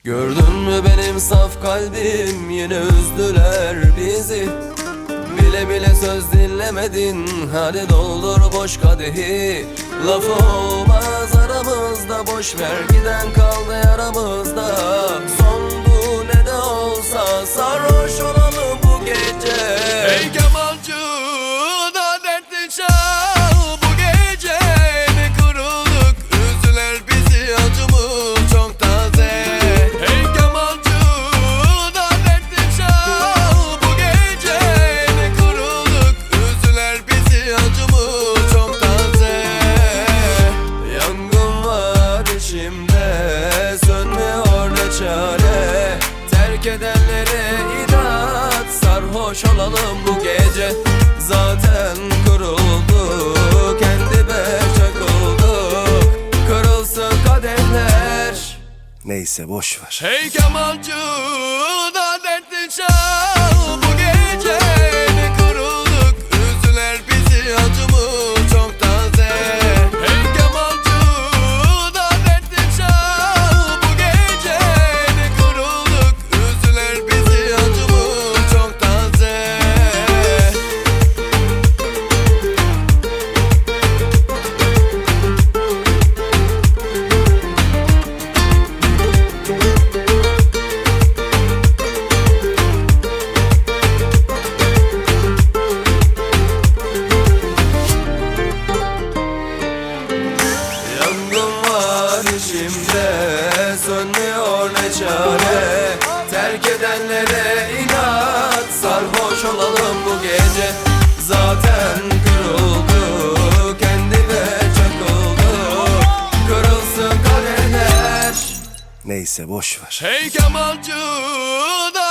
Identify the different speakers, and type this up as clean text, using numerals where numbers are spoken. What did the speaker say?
Speaker 1: Gördün mü benim saf kalbim, yine üzdüler bizi. Bile bile söz dinlemedin, hadi doldur boş kadehi. Lafı olmaz aramızda, boş ver giden kaldı yaramızda. Son bu ne de olsa sarhoş olalım bu gece.
Speaker 2: Hey kemancı da dertli çal bu gece. Ne kırıldık üzdüler bizi, acımız çok taze. Hey kemancı da dertli çal bu gece. Ne kırıldık üzdüler bizi, acımız çok taze.
Speaker 1: Yangın var içimde, sönmüyor ne çare. Terk edenlere inat, sarhoş olalım bu gece. Zaten kırıldık, kendime çakıldık. Kırılsın kadehler,
Speaker 3: Neyse boş ver.
Speaker 2: Hey kemancı da dertli çal bu gece. Ne kırıldık üzdüler bizi, acımız çok taze. Hey kemancı da dertli çal bu gece. Ne kırıldık üzdüler bizi, acımız çok taze.
Speaker 1: yangın var içimde, sönmüyor ne çare. Terk edenlere inat, sarhoş olalım bu gece. Zaten kırıldık, kendime çakıldık. Kırılsın kadehler.
Speaker 3: Neyse boş ver.
Speaker 2: Hey kemancı da